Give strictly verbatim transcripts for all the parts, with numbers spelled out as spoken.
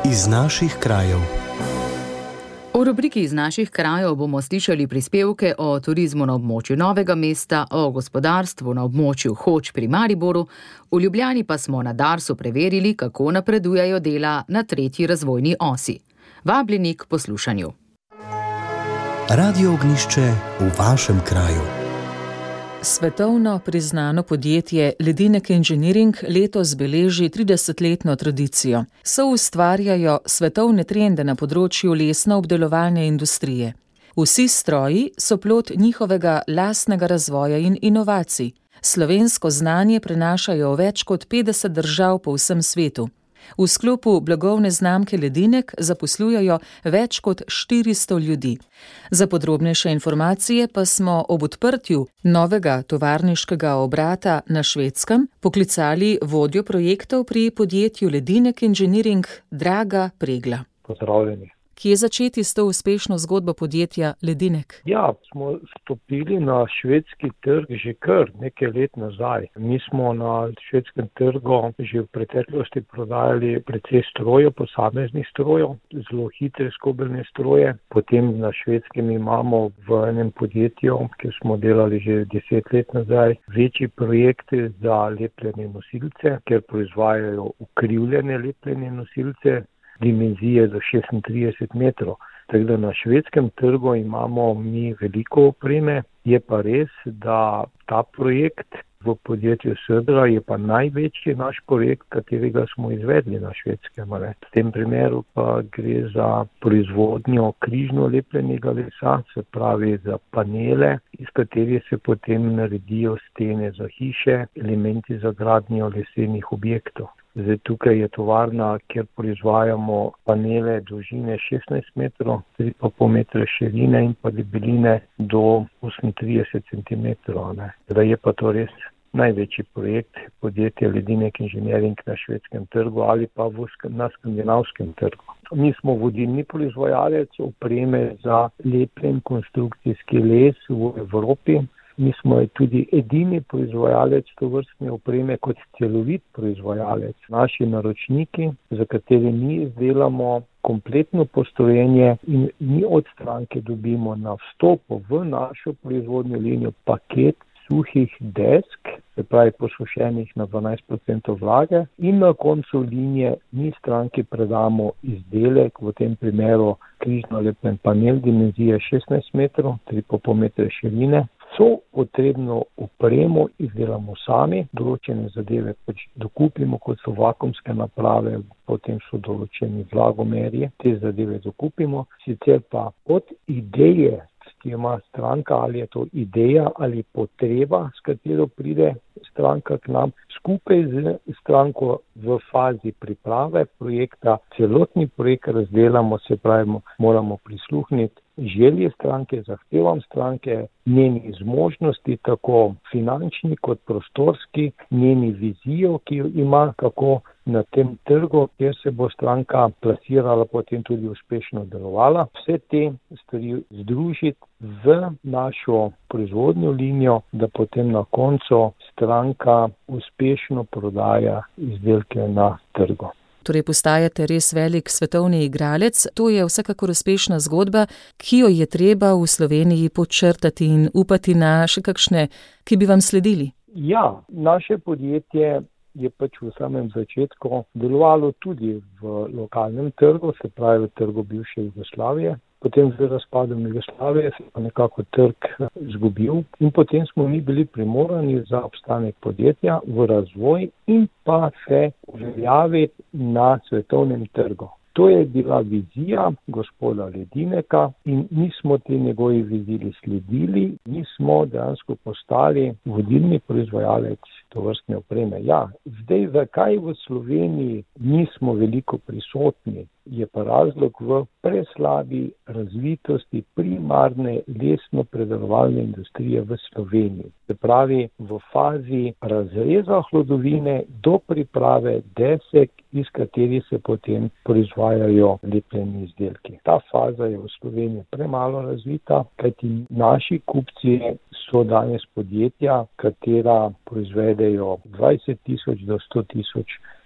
Iz naših krajev. V rubriki Iz naših krajev bomo slišali prispevke o turizmu na območju Novega mesta, o gospodarstvu na območju Hoč pri Mariboru, v Ljubljani pa smo na Darsu preverili, kako napredujejo dela na tretji razvojni osi. Vabljeni k poslušanju. Radio Ognjišče v vašem kraju. Svetovno priznano podjetje Ledinek Engineering letos beleži tridesetletno tradicijo. Soustvarjajo svetovne trende na področju lesno-obdelovalne industrije. Vsi stroji so plod njihovega lastnega razvoja in inovacij. Slovensko znanje prenašajo v več kot petdeset držav po vsem svetu. V sklopu blagovne znamke Ledinek zaposlujejo več kot štiristo ljudi. Za podrobnejše informacije pa smo ob odprtju novega tovarniškega obrata na Švedskem poklicali vodjo projektov pri podjetju Ledinek Engineering Draga Pregla. Pozdravljeni. Kje začeti s to uspešno zgodbo podjetja Ledinek? Ja, smo stopili na švedski trg že kar nekaj let nazaj. Mi smo na švedskem trgu že v preteklosti prodajali precej strojev, posameznih strojev, zelo hitre skobelne stroje. Potem na švedskem imamo v enem podjetju, kjer smo delali že deset let nazaj, večji projekte za lepljene nosilce, kjer proizvajajo ukrivljene lepljene nosilce, dimenzije do šestintrideset metrov. Tako da na švedskem trgu imamo mi veliko opreme. Je pa res, da ta projekt v podjetju Södra je pa največji naš projekt, katerega smo izvedli na švedskem. V tem primeru pa gre za proizvodnjo križno lepljenega lesa, se pravi za panele, iz katerih se potem naredijo stene za hiše, elementi za gradnjo lesenih objektov. Zdaj, tukaj je tovarna, kjer proizvajamo panele dolžine šestnajst metrov, tri pa pol metra širine in pa debeline do osemintrideset centimetrov. Da je pa to res največji projekt podjetja Ledinek Engineering na švedskem trgu ali pa v, na skandinavskem trgu. Mi smo vodilni proizvajalec opreme za lepljen konstrukcijski les v Evropi. Mi smo tudi edini proizvajalec tovrstne opreme kot celovit proizvajalec. Naši naročniki, za katere mi izdelamo kompletno postrojenje in mi od stranke dobimo na vstopu v našo proizvodnjo linijo paket suhih desk, se pravi posušenih na dvanajst procentov vlage, in na koncu linije mi stranki predamo izdelek, v tem primeru križno lepljen panel dimenzije šestnajst metrov, tri pa pol metra širine. So potrebno opremo izdelamo sami, določene zadeve pač dokupimo, kot so vakuumske naprave, potem so določeni vlagomerji, te zadeve dokupimo, sicer pa od ideje, ki ima stranka, ali je to ideja ali potreba, s katero pride stranka k nam, skupaj z stranko v fazi priprave projekta, celotni projekt razdelamo, se pravimo, moramo prisluhniti želje stranke, zahtevam stranke, njeni zmožnosti, tako finančni kot prostorski, njeni vizijo, ki jo ima, kako na tem trgu, kjer se bo stranka plasirala, potem tudi uspešno delovala. Vse te stvari združiti v našo proizvodnjo linijo, da potem na koncu stranka uspešno prodaja izdelke na trgu. Torej postajate res velik svetovni igralec. To je vsekakor uspešna zgodba, ki jo je treba v Sloveniji podčrtati in upati na še kakšne, ki bi vam sledili. Ja, naše podjetje je pač v samem začetku delovalo tudi v lokalnem trgu, se pravi v trgu bivše Jugoslavije. Potem z razpadom Jugoslavije se je nekako trg izgubil in potem smo mi bili primorani za obstanek podjetja v razvoj in pa se uveljaviti na svetovnem trgu. To je bila vizija gospoda Ledineka in mi smo te njegovi viziji sledili. Mi smo dejansko postali vodilni proizvajalec tovrstne opreme. Ja, zdaj, zakaj v Sloveniji nismo veliko prisotni, je pa razlog v preslabi razvitosti primarne lesno-predelovalne industrije v Sloveniji. Se pravi, v fazi razreza hlodovine do priprave desek, iz katerih se potem proizvajajo lepljeni izdelki. Ta faza je v Sloveniji premalo razvita, kajti naši kupci so danes podjetja, katera proizvedejo dvajset tisoč do sto tisoč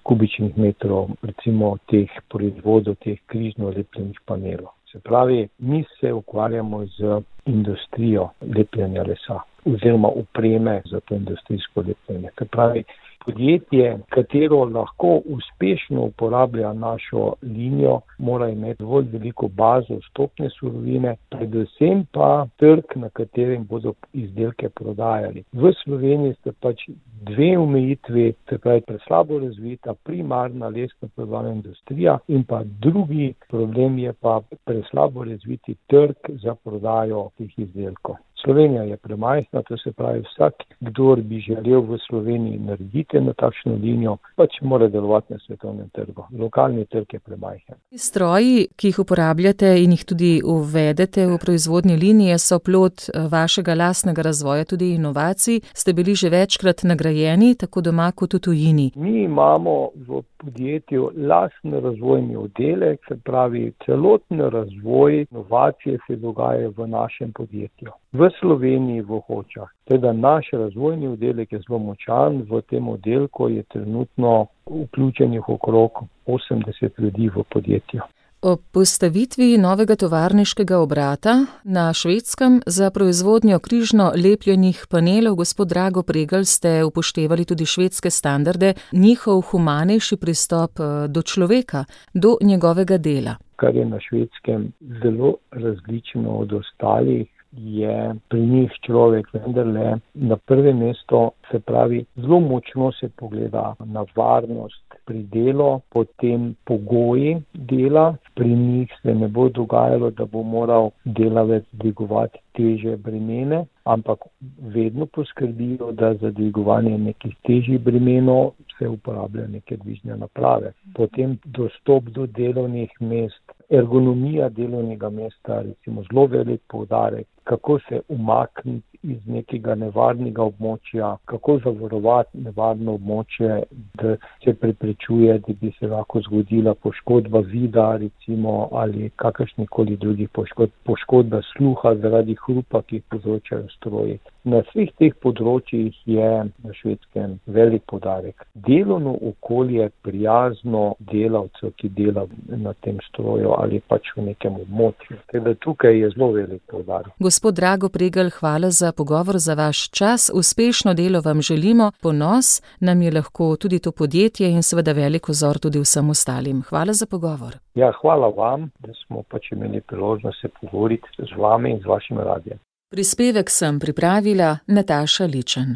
kubičnih metrov recimo teh proizvodov, teh križno lepljenih panelov. Se pravi, mi se ukvarjamo z industrijo lepljenja lesa oziroma opreme za to industrijsko lepljenje. Se pravi, podjetje, katero lahko uspešno uporablja našo linijo, mora imeti dovolj veliko bazo vstopne surovine, predvsem pa trg, na katerem bodo izdelke prodajali. V Sloveniji sta pač dve omejitvi, se pravi preslabo razvita primarna lesna predelovalna industrija in pa drugi problem je pa preslabo razviti trg za prodajo teh izdelkov. Slovenija je premajhna, to se pravi vsak, kdor bi želel v Sloveniji narediti na takšno linijo, pač mora delovati na svetovnem trgu. Lokalni trg je premajhen. Stroji, ki jih uporabljate in jih tudi uvedete v proizvodnje linije, so plod vašega lastnega razvoja, tudi inovacij. Ste bili že večkrat nagrajeni, tako doma kot v tujini. Mi imamo v podjetju lasten razvojni oddelek, se pravi celoten razvoj inovacije se dogaja v našem podjetju. V Sloveniji v Hočah. Teda naš razvojni oddelek je zelo močan, v tem oddelku je trenutno vključenih okrog osemdeset ljudi v podjetju. Ob postavitvi novega tovarniškega obrata na Švedskem za proizvodnjo križno lepljenih panelov, gospod Drago Pregl, ste upoštevali tudi švedske standarde, njihov humanejši pristop do človeka, do njegovega dela. Kar je na Švedskem zelo različno od ostalih, je pri njih človek vendarle na prvem mestu, se pravi, zelo močno se pogleda na varnost pri delu, potem pogoji dela. Pri njih se ne bo dogajalo, da bo moral delavec dvigovati težje bremene, ampak vedno poskrbijo, da za dvigovanje nekih težjih bremenov se uporabljajo neke dvižne naprave. Potem dostop do delovnih mest, ergonomija delovnega mesta, recimo zelo velik poudarek, kako se umakniti iz nekega nevarnega območja, kako zavarovati nevarno območje, da se preprečuje, da bi se lahko zgodila poškodba vida, recimo, ali kakršnikoli drugih poškodb, poškodba sluha zaradi hrupa, ki jih povzročajo stroji. Na vseh teh področjih je na Švedskem velik poudarek. Delovno okolje prijazno delavcev, ki dela na tem stroju ali pač v nekem območju. Teda tukaj je zelo velik poudarek. Gospod Drago Pregl, hvala za pogovor, za vaš čas. Uspešno delo vam želimo, ponos nam je lahko tudi to podjetje in seveda velik vzor tudi vsem ostalim. Hvala za pogovor. Ja, hvala vam, da smo pač imeli priložnost se pogovoriti z vami in z vašim radijem. Prispevek sem pripravila Nataša Ličen.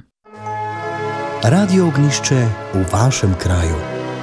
Radio Ognjišče v vašem kraju.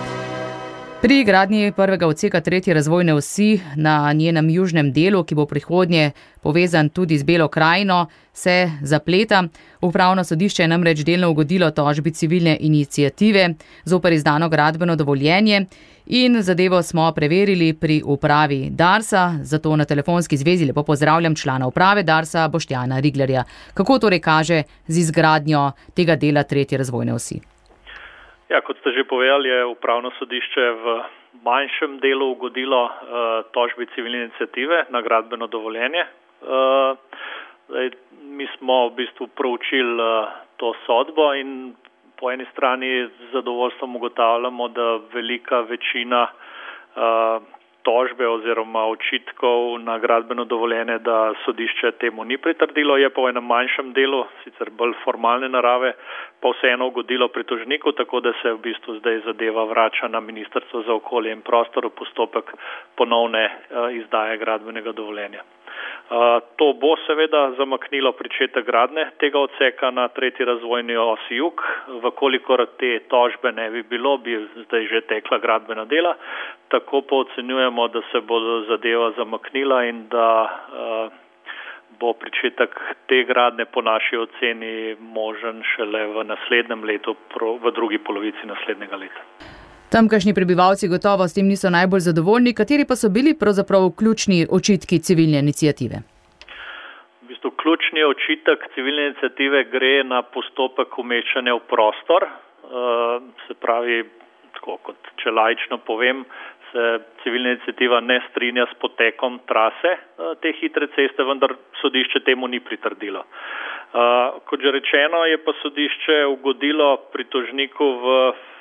Pri gradnji prvega odseka tretje razvojne osi na njenem južnem delu, ki bo prihodnje povezan tudi z Belo krajino, se zapleta. Upravno sodišče je namreč delno ugodilo tožbi civilne iniciative zoper izdano gradbeno dovoljenje in zadevo smo preverili pri upravi Darsa, zato na telefonski zvezi lepo pozdravljam člana uprave Darsa Boštjana Riglerja. Kako torej kaže z izgradnjo tega dela tretje razvojne osi? Ja, kot ste že povedali, je upravno sodišče v manjšem delu ugodilo uh, tožbi civilne iniciative na gradbeno dovoljenje. Uh, zdaj, mi smo v bistvu proučili uh, to sodbo in po eni strani z zadovoljstvom ugotavljamo, da velika večina uh, tožbe oziroma očitkov na gradbeno dovoljenje, da sodišče temu ni pritrdilo, je pa v enem manjšem delu, sicer bolj formalne narave, pa vseeno ugodilo pritožniku, tako da se v bistvu zdaj zadeva vrača na Ministrstvo za okolje in prostor v postopek ponovne uh, izdaje gradbenega dovoljenja. Uh, to bo seveda zamaknilo pričetek gradnje tega odseka na tretji razvojni osi jug. Vkolikor te tožbe ne bi bilo, bi zdaj že tekla gradbena dela. Tako pa ocenjujemo, da se bo zadeva zamaknila in da uh, bo pričetek te gradnje po naši oceni možen šele v naslednjem letu, v drugi polovici naslednjega leta. Tamkajšnji prebivalci gotovo s tem niso najbolj zadovoljni. Kateri pa so bili pravzaprav ključni očitki civilne iniciative? V bistvu ključni očitek civilne iniciative gre na postopek umeščanja v prostor. Se pravi, tako kot če laično povem, se civilna iniciativa ne strinja s potekom trase te hitre ceste, vendar sodišče temu ni pritrdilo. Kot že rečeno, je pa sodišče ugodilo pritožniku v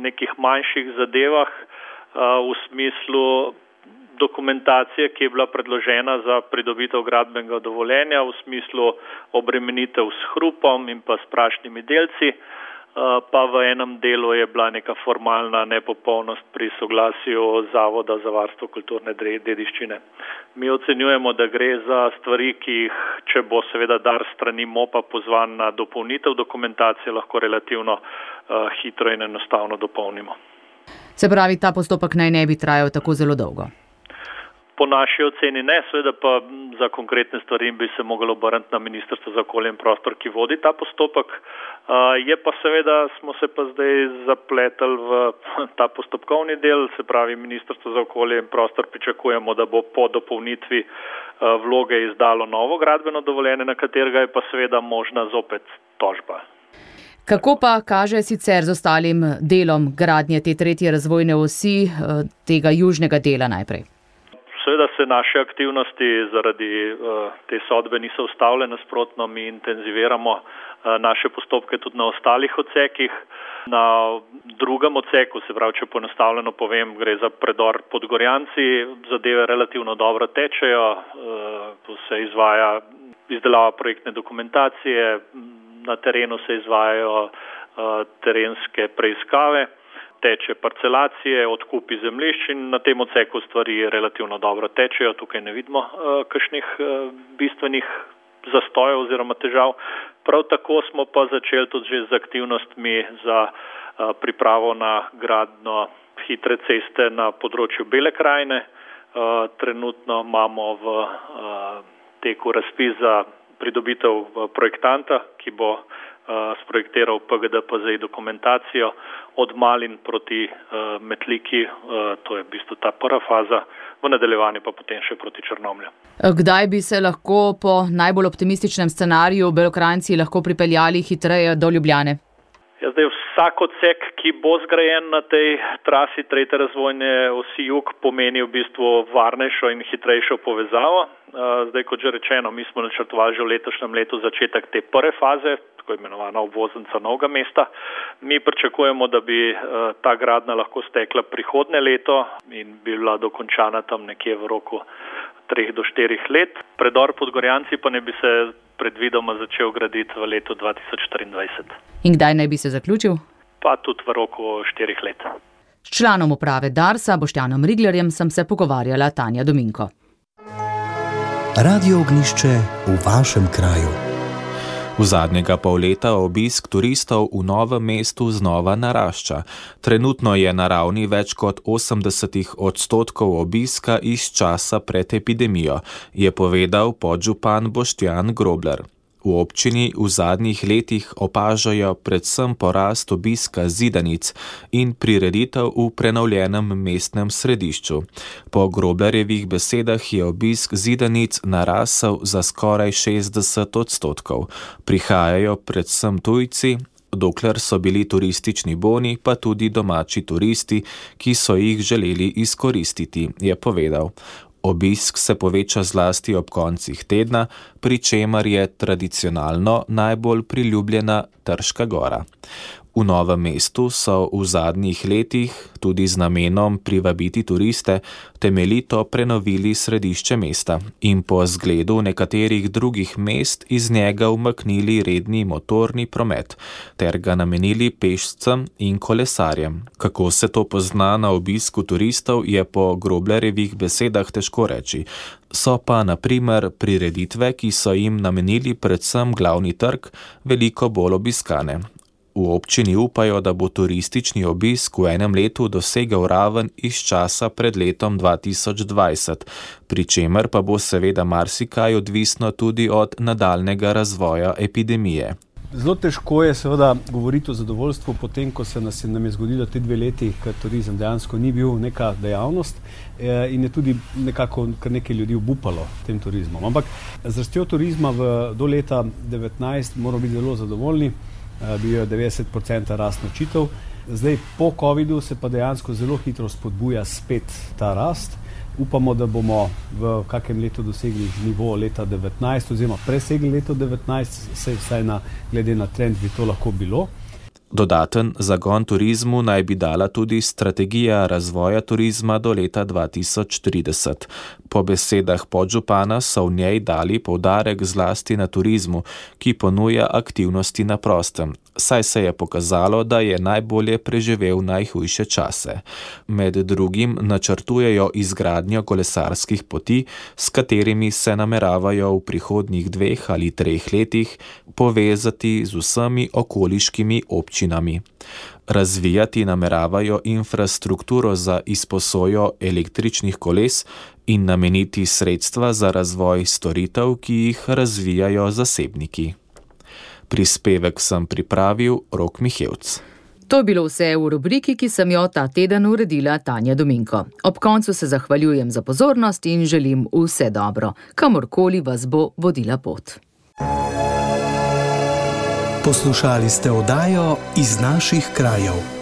nekih manjših zadevah v smislu dokumentacije, ki je bila predložena za pridobitev gradbenega dovoljenja, v smislu obremenitev s hrupom in pa s prašnimi delci, pa v enem delu je bila neka formalna nepopolnost pri soglasju Zavoda za varstvo kulturne dediščine. Mi ocenjujemo, da gre za stvari, ki jih, če bo seveda Dars strani M O P-a pozvan na dopolnitev dokumentacije, lahko relativno uh, hitro in enostavno dopolnimo. Se pravi, ta postopek naj ne bi trajal tako zelo dolgo? Po naši oceni ne, seveda pa za konkretne stvari bi se moglo obrniti na Ministrstvo za okolje in prostor, ki vodi ta postopek. Je pa seveda, smo se pa zdaj zapletali v ta postopkovni del, se pravi Ministrstvo za okolje in prostor pričakujemo, da bo po dopolnitvi vloge izdalo novo gradbeno dovoljenje, na katerega je pa seveda možna zopet tožba. Kako pa kaže sicer z ostalim delom gradnje te tretje razvojne osi, tega južnega dela najprej? Seveda se naše aktivnosti zaradi uh, te sodbe niso ustavile, nasprotno mi intenziviramo uh, naše postopke tudi na ostalih odsekih. Na drugem odseku, se pravi, če poenostavljeno povem, gre za predor Podgorjanci, zadeve relativno dobro tečejo, uh, tu se izvaja izdelava projektne dokumentacije, na terenu se izvajajo uh, terenske preiskave, teče parcelacije, odkupi zemljišč in na tem odseku stvari relativno dobro tečejo. Tukaj ne vidimo uh, kakšnih uh, bistvenih zastojev oziroma težav. Prav tako smo pa začeli tudi že z aktivnostmi za uh, pripravo na gradnjo hitre ceste na področju Bele krajine. Uh, trenutno imamo v uh, teku razpis za pridobitev uh, projektanta, ki bo sprojektiral P G D P Z I dokumentacijo od Malin proti uh, Metliki, uh, to je v bistvu ta prva faza, v nadaljevanju pa potem še proti Črnomlju. Kdaj bi se lahko po najbolj optimističnem scenariju Belokranjci lahko pripeljali hitreje do Ljubljane? Ja, zdaj vsak odsek, ki bo zgrajen na tej trasi tretje razvojne osi jug, pomeni v bistvu varnejšo in hitrejšo povezavo. Zdaj, kot že rečeno, mi smo načrtovali že v letošnjem letu začetek te prve faze, tako imenovana obvoznica Novega mesta. Mi pričakujemo, da bi ta gradnja lahko stekla prihodnje leto in bi bila dokončana tam nekje v roku treh do štirih let. Predor Podgorjanci pa ne bi se predvidoma začel graditi v letu dva tisoč štiriindvajset. In kdaj naj bi se zaključil? Pa tudi v roku štirih let. S članom uprave Darsa, Boštjanom Riglerjem, sem se pogovarjala Tanja Dominko. Radio Ognjišče v vašem kraju. V zadnjega pol leta obisk turistov v Novem mestu znova narašča. Trenutno je na ravni več kot osemdeset odstotkov obiska iz časa pred epidemijo, je povedal podžupan Boštjan Grobler. V občini v zadnjih letih opažajo predvsem porast obiska zidanic in prireditev v prenovljenem mestnem središču. Po Groblerjevih besedah je obisk zidanic narasel za skoraj šestdeset odstotkov. Prihajajo predvsem tujci, dokler so bili turistični boni, pa tudi domači turisti, ki so jih želeli izkoristiti, je povedal. Obisk se poveča zlasti ob koncih tedna, pri čemer je tradicionalno najbolj priljubljena Trška gora. V Novem mestu so v zadnjih letih, tudi z namenom privabiti turiste, temeljito prenovili središče mesta in po zgledu nekaterih drugih mest iz njega umaknili redni motorni promet ter ga namenili pešcem in kolesarjem. Kako se to pozna na obisku turistov, je po Groblerjevih besedah težko reči. So pa na primer prireditve, ki so jim namenili predvsem glavni trg, veliko bolj obiskane. V občini upajo, da bo turistični obisk v enem letu dosegel raven iz časa pred letom dva tisoč dvajset, pri čemer pa bo seveda marsikaj odvisno tudi od nadaljnega razvoja epidemije. Zelo težko je seveda govoriti o zadovoljstvu potem, ko se nas, nam je zgodilo te dve leti, ker turizem dejansko ni bil neka dejavnost in je tudi nekako kar nekaj ljudi obupalo tem turizmom. Ampak z rastjo turizma v, do leta devetnajst moramo biti zelo zadovoljni. Bil je devetdeset procentov rast nočitev. Zdaj po covidu se pa dejansko zelo hitro spodbuja spet ta rast. Upamo, da bomo v kakem letu dosegli nivo leta devetnajst oziroma presegli leto devetnajst, vsaj na, glede na trend bi to lahko bilo. Dodaten zagon turizmu naj bi dala tudi strategija razvoja turizma do leta dva tisoč trideset. Po besedah podžupana so v njej dali poudarek zlasti na turizmu, ki ponuja aktivnosti na prostem, saj se je pokazalo, da je najbolje preživel najhujše čase. Med drugim načrtujejo izgradnjo kolesarskih poti, s katerimi se nameravajo v prihodnjih dveh ali treh letih povezati z vsemi okoliškimi občinami. Razvijati nameravajo infrastrukturo za izposojo električnih koles in nameniti sredstva za razvoj storitev, ki jih razvijajo zasebniki. Prispevek sem pripravil Rok Mihevc. To je bilo vse v rubriki, ki sem jo ta teden uredila Tanja Dominko. Ob koncu se zahvaljujem za pozornost in želim vse dobro, kamorkoli vas bo vodila pot. Poslušali ste oddajo Iz naših krajev.